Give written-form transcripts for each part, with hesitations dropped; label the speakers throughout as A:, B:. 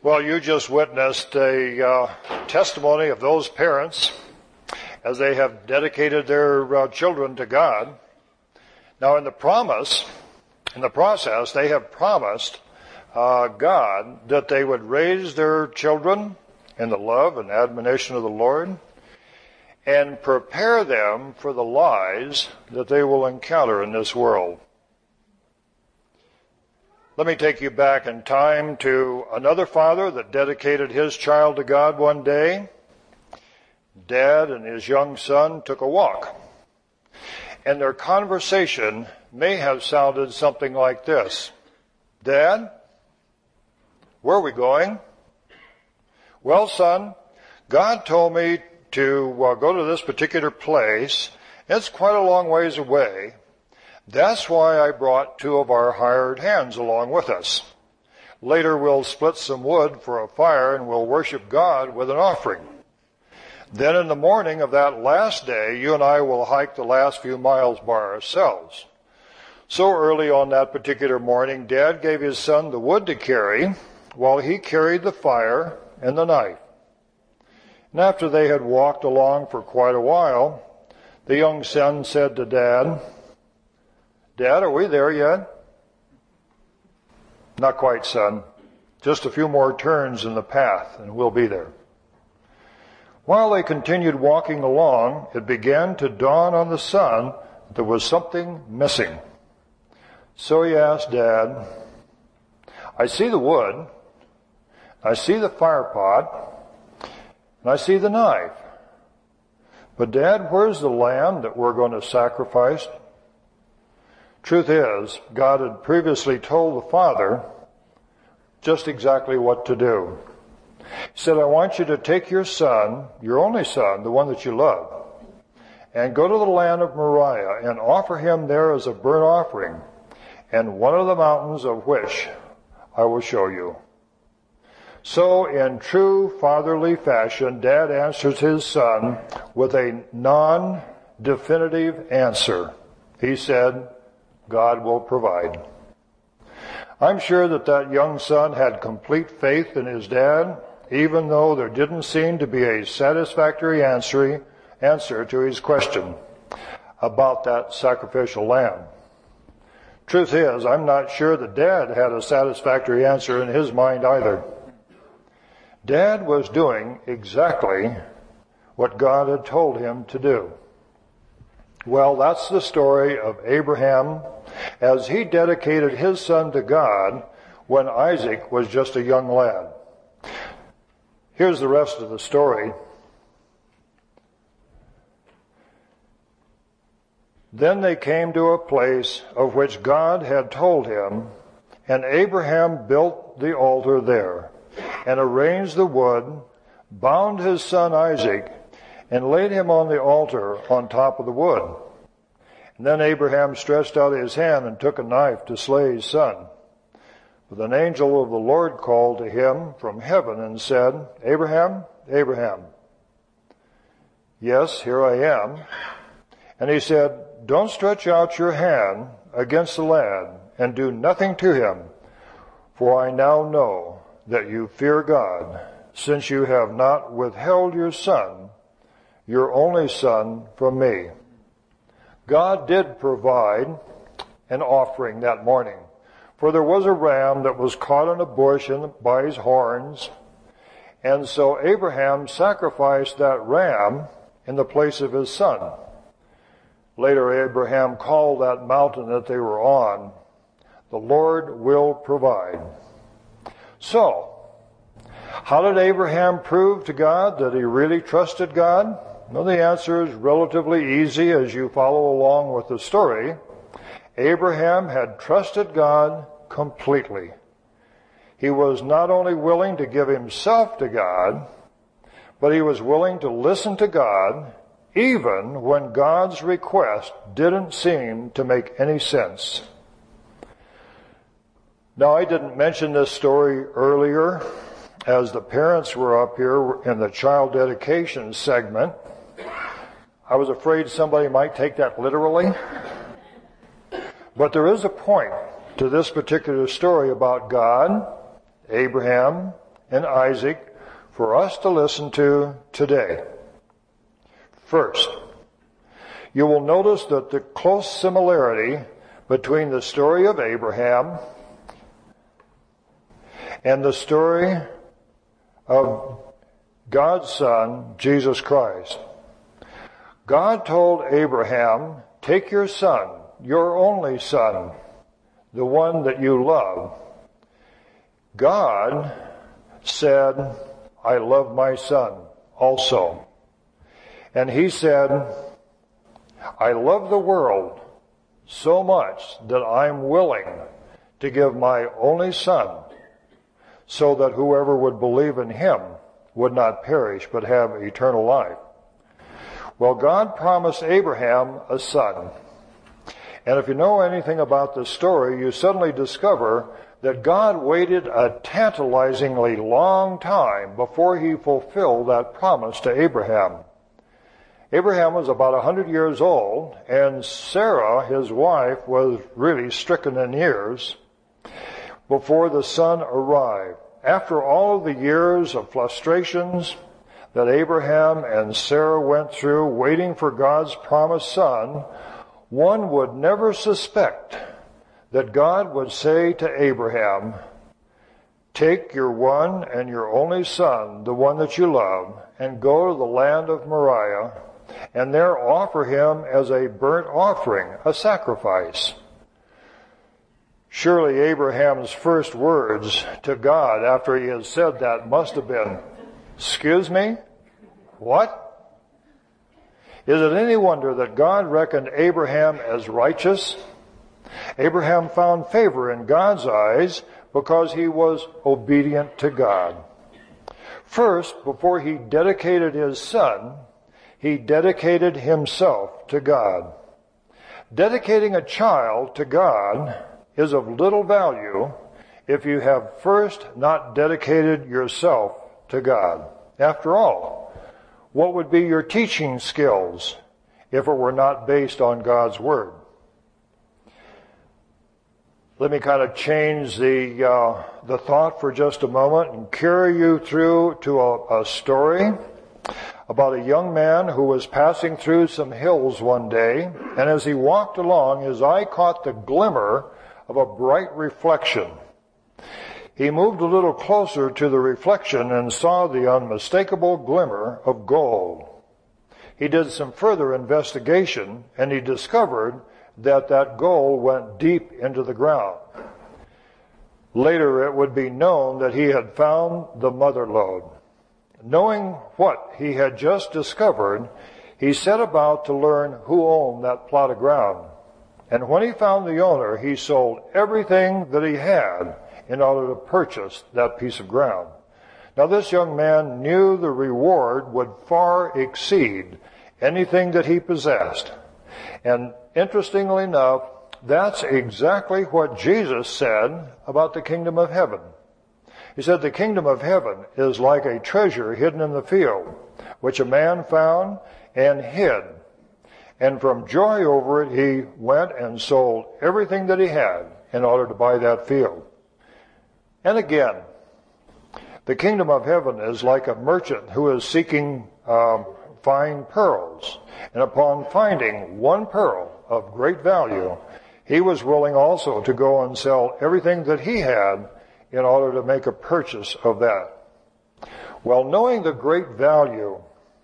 A: Well, you just witnessed a testimony of those parents as they have dedicated their children to God. Now, in the process, they have promised God that they would raise their children in the love and admonition of the Lord and prepare them for the lies that they will encounter in this world. Let me take you back in time to another father that dedicated his child to God one day. Dad and his young son took a walk, and their conversation may have sounded something like this. Dad, where are we going? Well, son, God told me to go to this particular place. It's quite a long ways away. That's why I brought two of our hired hands along with us. Later we'll split some wood for a fire and we'll worship God with an offering. Then in the morning of that last day, you and I will hike the last few miles by ourselves. So early on that particular morning, Dad gave his son the wood to carry while he carried the fire and the knife. And after they had walked along for quite a while, the young son said to Dad, Dad, are we there yet? Not quite, son. Just a few more turns in the path and we'll be there. While they continued walking along, it began to dawn on the son that there was something missing. So he asked Dad, I see the wood, I see the fire pot, and I see the knife. But Dad, where's the lamb that we're going to sacrifice? Truth is, God had previously told the father just exactly what to do. He said, I want you to take your son, your only son, the one that you love, and go to the land of Moriah and offer him there as a burnt offering, and one of the mountains of which I will show you. So in true fatherly fashion, Dad answers his son with a non-definitive answer. He said, God will provide. I'm sure that young son had complete faith in his dad, even though there didn't seem to be a satisfactory answer to his question about that sacrificial lamb. Truth is, I'm not sure that Dad had a satisfactory answer in his mind either. Dad was doing exactly what God had told him to do. Well, that's the story of Abraham as he dedicated his son to God when Isaac was just a young lad. Here's the rest of the story. Then they came to a place of which God had told him, and Abraham built the altar there, and arranged the wood, bound his son Isaac, and laid him on the altar on top of the wood. And then Abraham stretched out his hand and took a knife to slay his son. But an angel of the Lord called to him from heaven and said, Abraham, Abraham. Yes, here I am. And he said, don't stretch out your hand against the lad and do nothing to him, for I now know that you fear God, since you have not withheld your son, your only son, from me. God did provide an offering that morning, for there was a ram that was caught in a bush by his horns, and so Abraham sacrificed that ram in the place of his son. Later, Abraham called that mountain that they were on, the Lord will provide. So, how did Abraham prove to God that he really trusted God? Well, the answer is relatively easy as you follow along with the story. Abraham had trusted God completely. He was not only willing to give himself to God, but he was willing to listen to God even when God's request didn't seem to make any sense. Now, I didn't mention this story earlier as the parents were up here in the child dedication segment. I was afraid somebody might take that literally. But there is a point to this particular story about God, Abraham, and Isaac for us to listen to today. First, you will notice that the close similarity between the story of Abraham and the story of God's Son, Jesus Christ. God told Abraham, take your son, your only son, the one that you love. God said, I love my son also. And he said, I love the world so much that I'm willing to give my only son so that whoever would believe in him would not perish but have eternal life. Well, God promised Abraham a son. And if you know anything about this story, you suddenly discover that God waited a tantalizingly long time before he fulfilled that promise to Abraham. Abraham was about 100 years old, and Sarah, his wife, was really stricken in years before the son arrived. After all of the years of frustrations that Abraham and Sarah went through waiting for God's promised son, one would never suspect that God would say to Abraham, take your one and your only son, the one that you love, and go to the land of Moriah, and there offer him as a burnt offering, a sacrifice. Surely Abraham's first words to God after he had said that must have been, excuse me? What? Is it any wonder that God reckoned Abraham as righteous? Abraham found favor in God's eyes because he was obedient to God. First, before he dedicated his son, he dedicated himself to God. Dedicating a child to God is of little value if you have first not dedicated yourself to God. After all, what would be your teaching skills if it were not based on God's Word? Let me kind of change the thought for just a moment and carry you through to a story about a young man who was passing through some hills one day, and as he walked along, his eye caught the glimmer of a bright reflection. He moved a little closer to the reflection and saw the unmistakable glimmer of gold. He did some further investigation, and he discovered that gold went deep into the ground. Later it would be known that he had found the mother lode. Knowing what he had just discovered, he set about to learn who owned that plot of ground. And when he found the owner, he sold everything that he had in order to purchase that piece of ground. Now this young man knew the reward would far exceed anything that he possessed. And interestingly enough, that's exactly what Jesus said about the kingdom of heaven. He said the kingdom of heaven is like a treasure hidden in the field, which a man found and hid. And from joy over it, he went and sold everything that he had in order to buy that field. And again, the kingdom of heaven is like a merchant who is seeking fine pearls. And upon finding one pearl of great value, he was willing also to go and sell everything that he had in order to make a purchase of that. Well, knowing the great value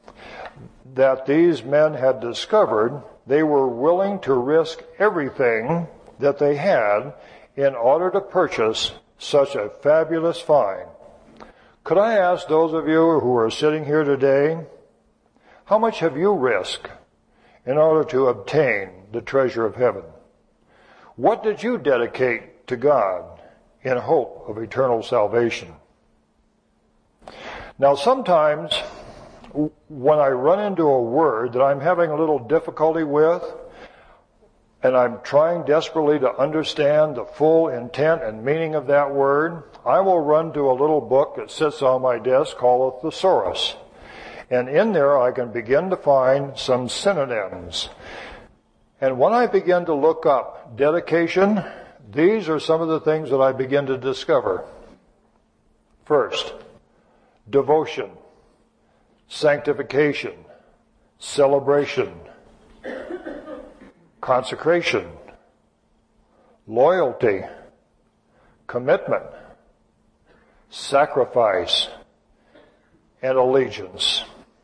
A: that these men had discovered, they were willing to risk everything that they had in order to purchase such a fabulous find. Could I ask those of you who are sitting here today, how much have you risked in order to obtain the treasure of heaven? What did you dedicate to God in hope of eternal salvation? Now sometimes when I run into a word that I'm having a little difficulty with, and I'm trying desperately to understand the full intent and meaning of that word, I will run to a little book that sits on my desk called a thesaurus. And in there I can begin to find some synonyms. And when I begin to look up dedication, these are some of the things that I begin to discover. First, devotion, sanctification, celebration, consecration, loyalty, commitment, sacrifice, and allegiance.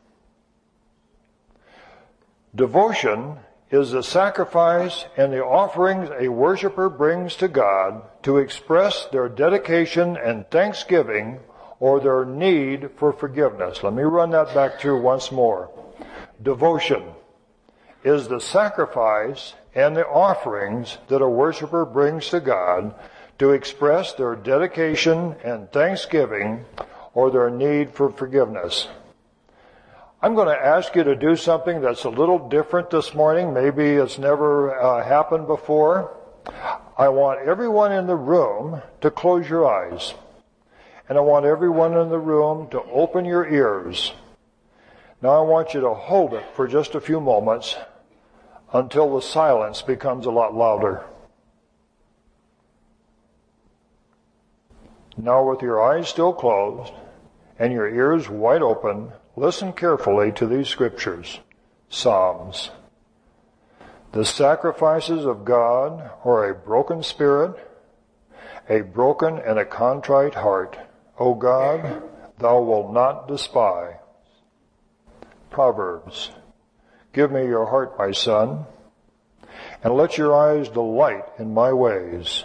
A: Devotion is the sacrifice and the offerings a worshiper brings to God to express their dedication and thanksgiving or their need for forgiveness. Let me run that back through once more. Devotion is the sacrifice and the offerings that a worshiper brings to God to express their dedication and thanksgiving or their need for forgiveness. I'm going to ask you to do something that's a little different this morning. Maybe it's never happened before. I want everyone in the room to close your eyes. And I want everyone in the room to open your ears. Now I want you to hold it for just a few moments until the silence becomes a lot louder. Now with your eyes still closed and your ears wide open, listen carefully to these scriptures. Psalms. The sacrifices of God are a broken spirit, a broken and a contrite heart. O God, thou wilt not despise. Proverbs. Give me your heart, my son, and let your eyes delight in my ways.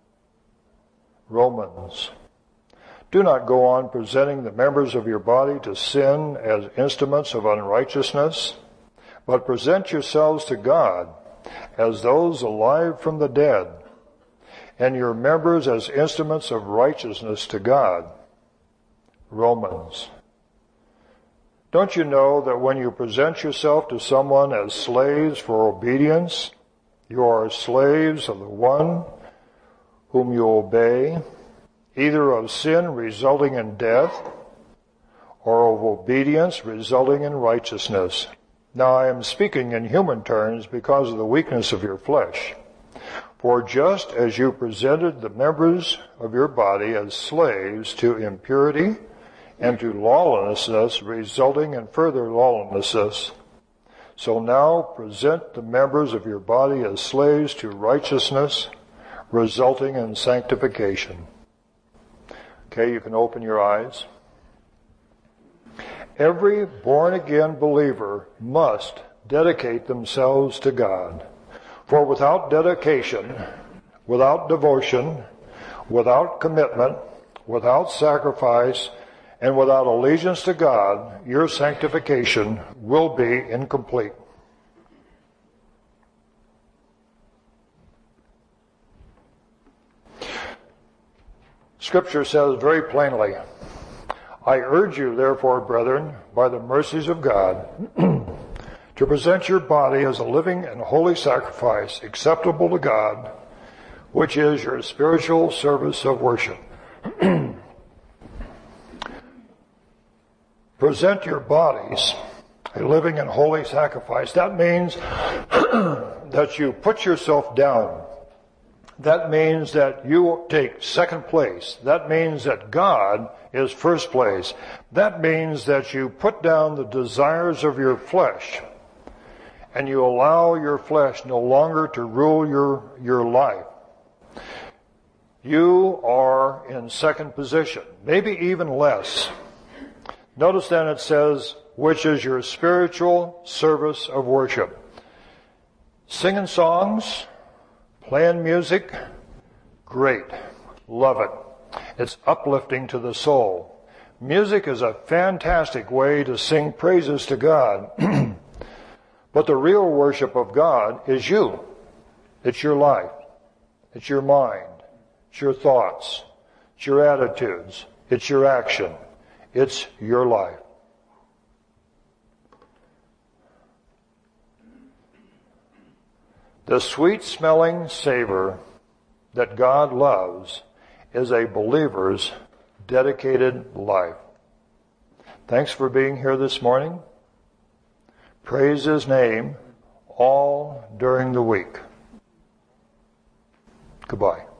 A: Romans. Do not go on presenting the members of your body to sin as instruments of unrighteousness, but present yourselves to God as those alive from the dead, and your members as instruments of righteousness to God. Romans. Don't you know that when you present yourself to someone as slaves for obedience, you are slaves of the one whom you obey, either of sin resulting in death or of obedience resulting in righteousness? Now I am speaking in human terms because of the weakness of your flesh. For just as you presented the members of your body as slaves to impurity and to lawlessness resulting in further lawlessness, so now present the members of your body as slaves to righteousness resulting in sanctification. Okay, you can open your eyes. Every born-again believer must dedicate themselves to God. For without dedication, without devotion, without commitment, without sacrifice, and without allegiance to God, your sanctification will be incomplete. Scripture says very plainly, I urge you, therefore, brethren, by the mercies of God, to present your body as a living and holy sacrifice, acceptable to God, which is your spiritual service of worship. Present your bodies a living and holy sacrifice. That means that you put yourself down. That means that you take second place. That means that God is first place. That means that you put down the desires of your flesh and you allow your flesh no longer to rule your life. You are in second position, maybe even less. Notice then it says, which is your spiritual service of worship. Singing songs, playing music, great. Love it. It's uplifting to the soul. Music is a fantastic way to sing praises to God. But the real worship of God is you. It's your life. It's your mind. It's your thoughts. It's your attitudes. It's your action. It's your life. The sweet-smelling savor that God loves is a believer's dedicated life. Thanks for being here this morning. Praise His name all during the week. Goodbye.